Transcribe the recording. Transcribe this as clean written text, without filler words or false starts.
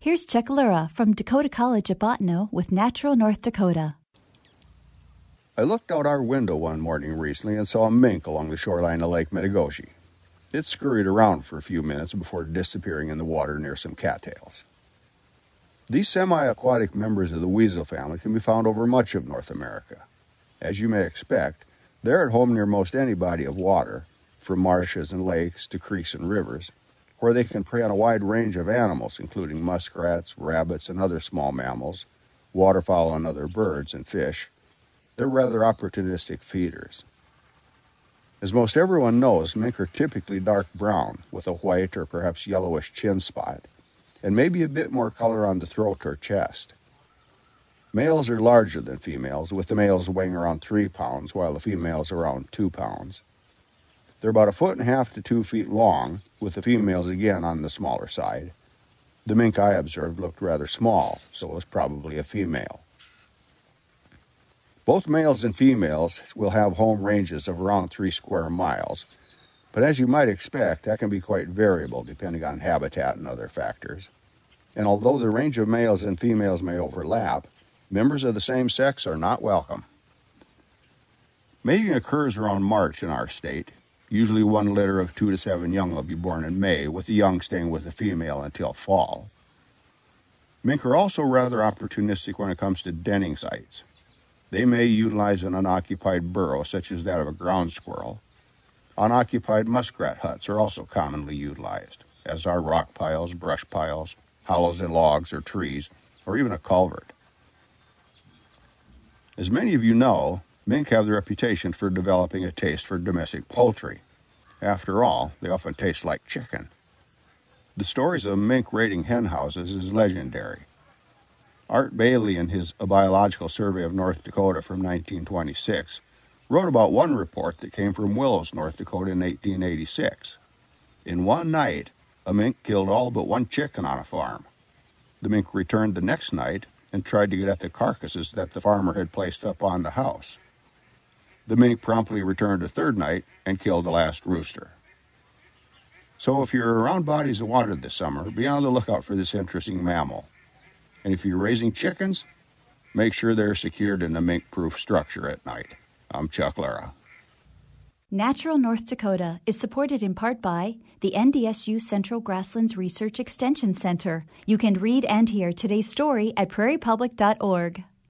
Here's Chuck Lura from Dakota College at Bottineau with Natural North Dakota. I looked out our window one morning recently and saw a mink along the shoreline of Lake Metagoshi. It scurried around for a few minutes before disappearing in the water near some cattails. These semi-aquatic members of the weasel family can be found over much of North America. As you may expect, they're at home near most any body of water, from marshes and lakes to creeks and rivers, where they can prey on a wide range of animals, including muskrats, rabbits, and other small mammals, waterfowl and other birds, and fish. They're rather opportunistic feeders. As most everyone knows, mink are typically dark brown, with a white or perhaps yellowish chin spot, and maybe a bit more color on the throat or chest. Males are larger than females, with the males weighing around 3 pounds, while the females are around 2 pounds. They're about 1.5 to 2 feet long, with the females again on the smaller side. The mink I observed looked rather small, so it was probably a female. Both males and females will have home ranges of around 3 square miles, but as you might expect, that can be quite variable depending on habitat and other factors. And although the range of males and females may overlap, members of the same sex are not welcome. Mating occurs around March in our state. Usually one litter of 2 to 7 young will be born in May, with the young staying with the female until fall. Mink are also rather opportunistic when it comes to denning sites. They may utilize an unoccupied burrow, such as that of a ground squirrel. Unoccupied muskrat huts are also commonly utilized, as are rock piles, brush piles, hollows in logs or trees, or even a culvert. As many of you know, mink have the reputation for developing a taste for domestic poultry. After all, they often taste like chicken. The stories of mink raiding hen houses is legendary. Art Bailey, in his A Biological Survey of North Dakota from 1926, wrote about one report that came from Willows, North Dakota in 1886. In one night, a mink killed all but 1 chicken on a farm. The mink returned the next night and tried to get at the carcasses that the farmer had placed up on the house. The mink promptly returned a third night and killed the last rooster. So if you're around bodies of water this summer, be on the lookout for this interesting mammal. And if you're raising chickens, make sure they're secured in a mink-proof structure at night. I'm Chuck Lura. Natural North Dakota is supported in part by the NDSU Central Grasslands Research Extension Center. You can read and hear today's story at prairiepublic.org.